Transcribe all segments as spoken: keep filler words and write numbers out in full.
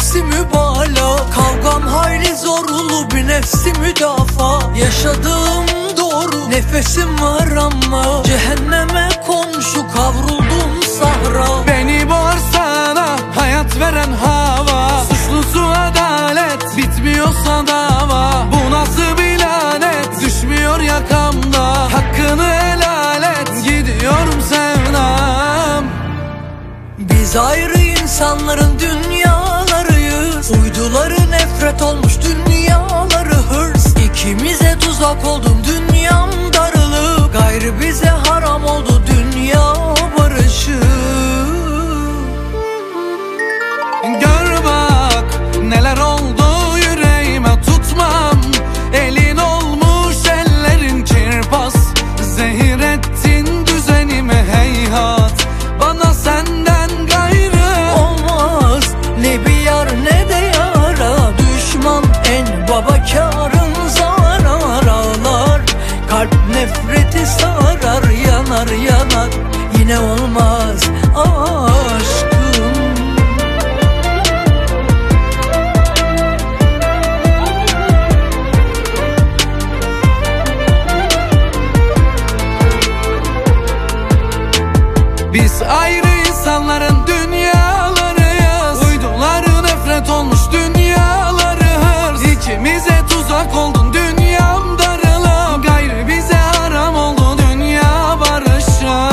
nefsi mübalağa. Kavgam hayli zorlu, bir nefsi müdafaa. Yaşadığım doğru, nefesim var ama cehenneme komşu, kavruldum sahra. Beni boğarsana hayat veren hava, suçlusu adalet, bitmiyorsa dava. Bu nasıl bir lanet, düşmüyor yakamda. Hakkını helal et, gidiyorum sevdam. Biz ayrı insanların dünyalarıyız. Uyduları nefret olmuş, dünyaları hırs. İkimize tuzak oldum, dünyam darılık. Gayrı bize haram oldu dünya barışı. Gör bak neler oldu yüreğime, tutmam. Elin olmuş ellerin kirpas, zehir ettin düzenimi heyhat. Bana senden gayrı olmaz ne bir yar ne de yara. Düşman en baba kârın zarar ağlar. Kalp nefreti sarar, yanar yanar. Yine olmaz aşkım. Biz ayrı insanların dünyalarıyız. Uyduları nefret olmuş, dünyaları hırs. İkimize tuzak oldun, dünyam darılıp. Gayrı bize haram oldu dünya barışı.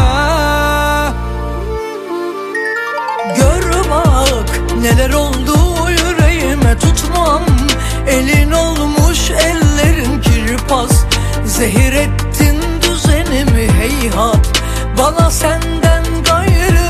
Gör bak neler oldu yüreğime, tutmam. Elin olmuş ellerin kirpas, zehir ettin düzenimi heyhat. Bana senden gayrı